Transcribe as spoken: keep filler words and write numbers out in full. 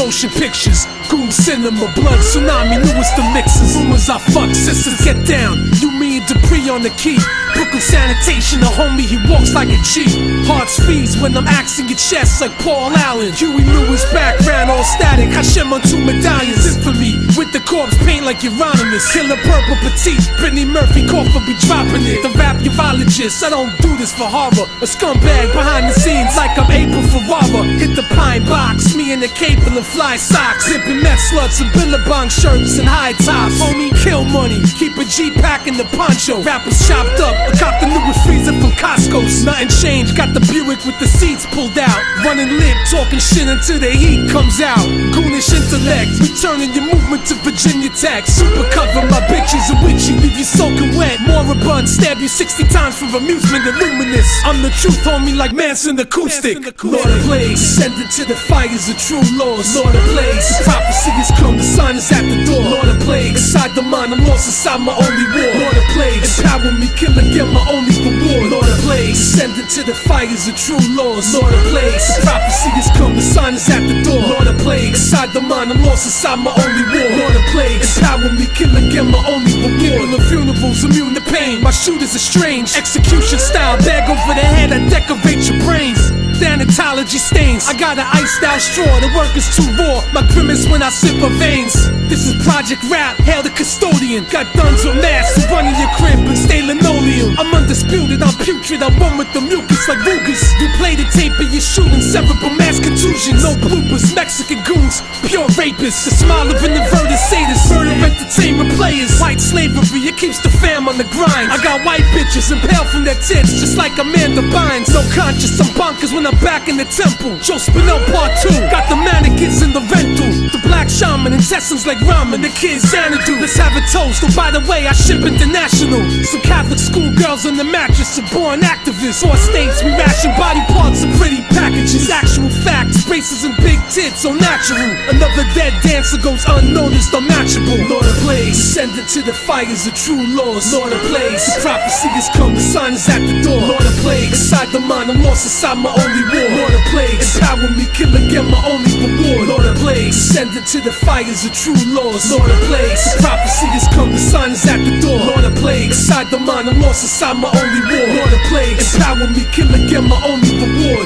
motion pictures, goon cinema, blood tsunami, newest elixirs. Rumors I fuck, sisters get down. You, me, and Dupree on the key. Brooklyn sanitation, a homie, he walks like a G. Heart speeds when I'm axing your chest like Paul Allen. Huey Lewis background all static. Hashem on two medallions. Infamy with the corpse paint like Euronymous. Killer Purple Petite, Brittany Murphy, Crawford be dropping it. The rap urologist, I don't do this for horror. A scumbag behind the scenes like I'm April Ferrara. Hit the pine box, me in the cable and fly socks. Zipping meth sluts and billabong shirts and high tops. Homie, kill money, keep a G pack in the poncho. Rappers chopped up, I got the newest freezer from Costco's. Nothing changed, got the Buick with the seats pulled out. Running lit, talking shit until the heat comes out. Goonish intellect, returning your movement to Virginia Tech. Super cover, my bitches are witchy, leave you soaking wet. Moribund, stab you sixty times for amusement and luminous. I'm the truth, homie, like Manson acoustic. Lord of Plagues, ascended to the fires of true laws. Lord of Plagues, the prophecy has come, the sign is at the door. Lord of Plagues, inside the mind, I'm lost inside my only war. Lord of Plagues, empower me, kill again, my only reward. Lord of Plagues, ascended to the fires of true laws. Lord of Plagues, the prophecy has come, the sign is at the door. Lord of Plagues, inside the mind, I'm lost inside my only war. Lord of Plagues, empower me, kill again, my only reward. People of funerals, immune to pain. My shooters are strange, execution style, bag over the head, I decorate your brains. Thanatology stains, I got an iced out straw, the work is too raw. My grimace when I sip her veins. This is Project Rap, hail the custodian. Got guns with masks who run in your crib and stay linoleum. I'm undisputed, I'm putrid, I run with the mucus like Rugas. You play the tape of your shooting, cerebral mass contusions. No bloopers, Mexican goons, pure rapists. The smile of an inverted sadist, murder entertainment players. White slavery, it keeps the fam on the grind. I got white bitches impaled from their tits, just like Amanda Bynes. No conscious, I'm bonkers when I'm back in the temple. Joe Spinell part two, got the mannequins in the rental. The black shaman, intestines like ramen, the kids Xanadu. Let's have a toast, oh by the way, I ship international. Some Catholic schoolgirls on the mattress are born activists. Four states, we ration body parts and pretty packages. Actual facts, braces and big tits, so natural. Another dead dancer goes unnoticed, unmatchable. Lord of Plagues, ascended to the fires of true laws. Lord of Plagues, the prophecy has come, the sign is at the door. Lord of Plagues, inside the mind, I'm lost inside my only war. Lord of Plagues, empower me, kill again, my only reward. Lord of Plagues, ascended to the fires of true laws. Lord of Plagues, the prophecy has come, the sign is at the door. Lord of Plagues, inside the mind, I'm lost inside my only war. Lord of Plagues, empower me, kill again, my only reward.